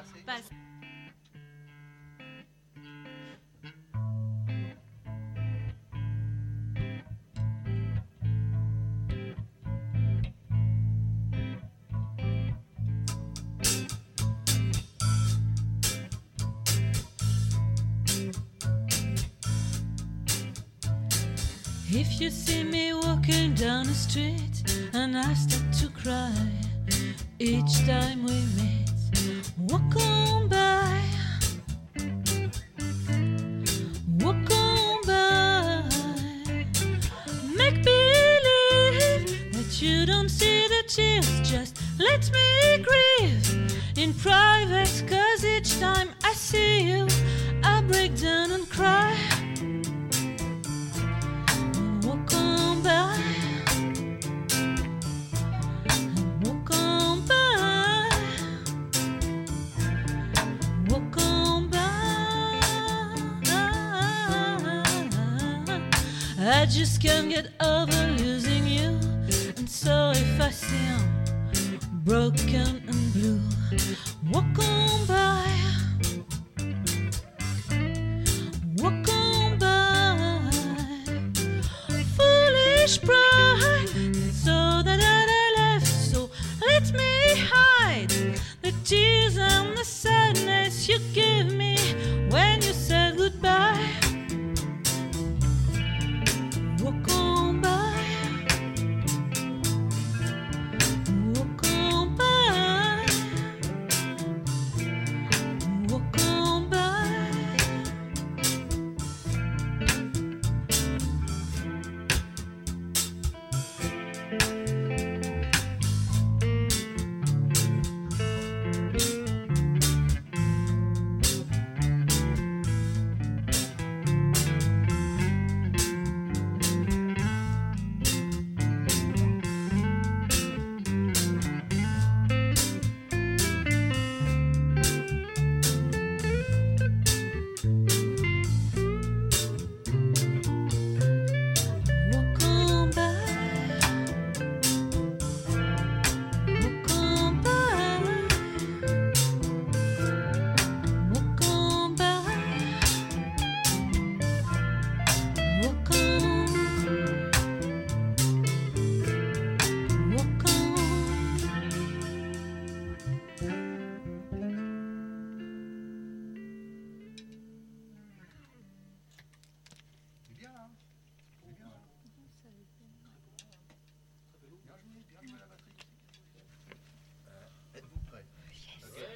Passe. If you see me walking down the street and I start to cry each time we meet, walk on by, walk on by. Make believe that you don't see the tears, just let me grieve in private, 'cause each time I see you I break down and cry. I just can't get over losing you, and so if I seem broken and blue, walk on by, walk on by. Foolish pride, that's all that I left, so let me hide the tears and the sadness.